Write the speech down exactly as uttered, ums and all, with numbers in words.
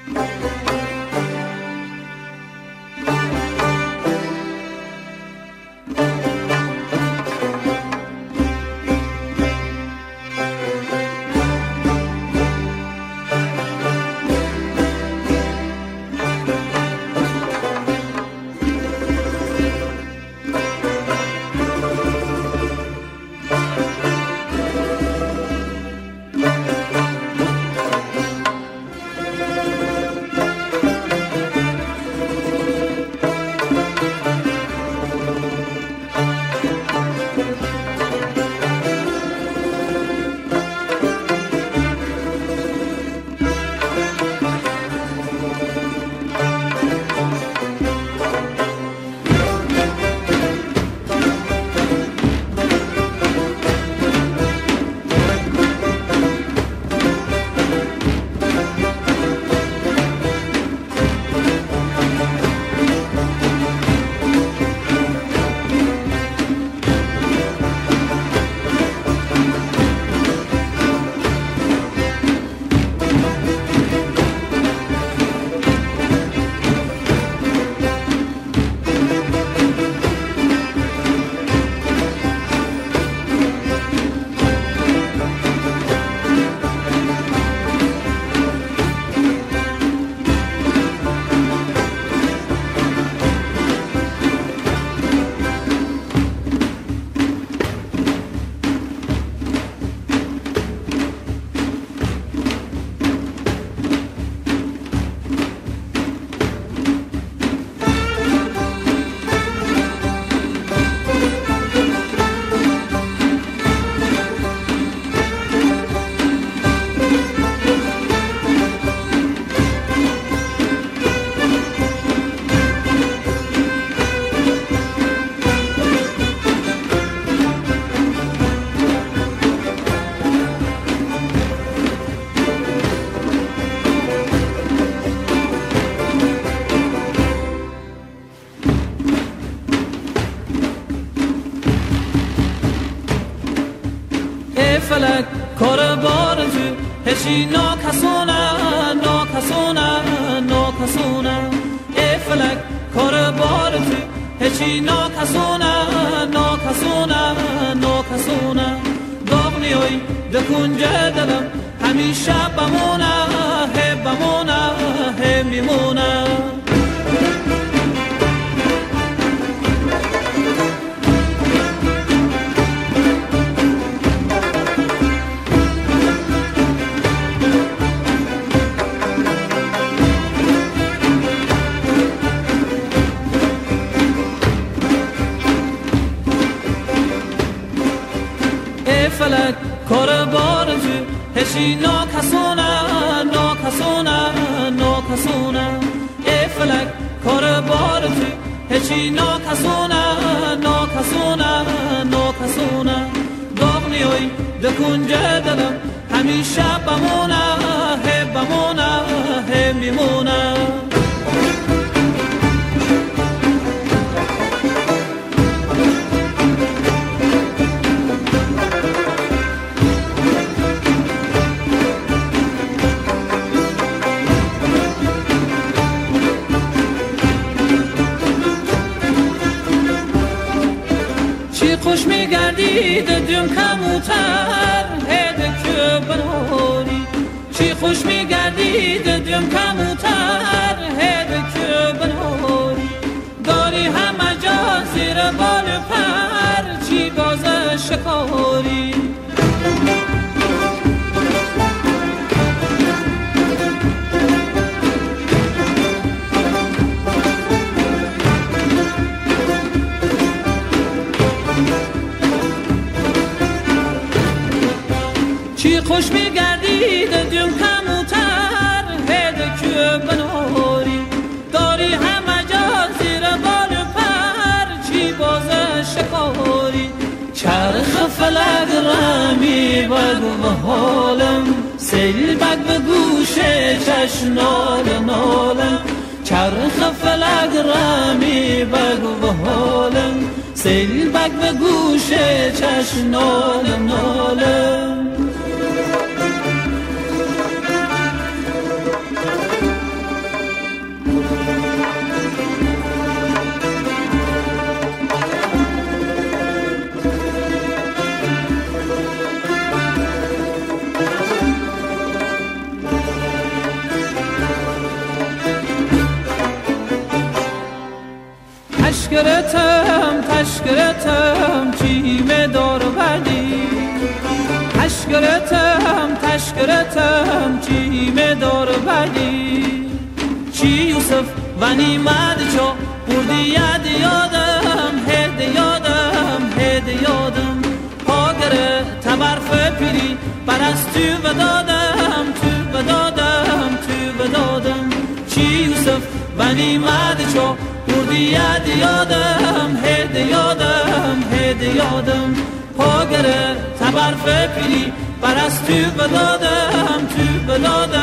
فلک کار بار تو هشی ناکسونه ناکسونه ناکسونه ای فلک کار بار تو هشی ناکسونه ناکسونه ناکسونه داغ نیای دکنجه دلم همیشه بمونه هی بمونه هی میمونه فلک کار بار تو هشی ناکسونه ناکسونه ناکسونه ای فلک کار بار تو هشی ناکسونه ناکسونه ناکسونه داغ نیای دکنجه دلم همیشه بمونه هی بمونه هی میمونه خوش میگردی دم کموتر هد که بنوری چی خوش میگردی دم کموتر هد که بنوری داری همه جا زیر بال پر چی باز شکاری چی خوش میگردی دم کموتر هد که بنوری داری همه جا زیر بال پر چی باز شکاری چرخ فلک رمی بگو و حالم سیل بگ به گوش چشم نال نالم چرخ فلک رمی بگو و حالم سیل بگ به گوش چشم نال نالم تشکرتم تشکرتم چیمه دار ولی تشکرتم تشکرتم چیمه دار ولی چی یوسف ونی مدچو بردی ید یادم هد یادم هد یادم پاگره تبرف پیری برست تو بدادم تو بدادم تو بدادم چی یوسف ونی مدچو بردی ید یادم هد یادم هد یادم پاگره تبرف پیری برست تو بدادم تو بدادم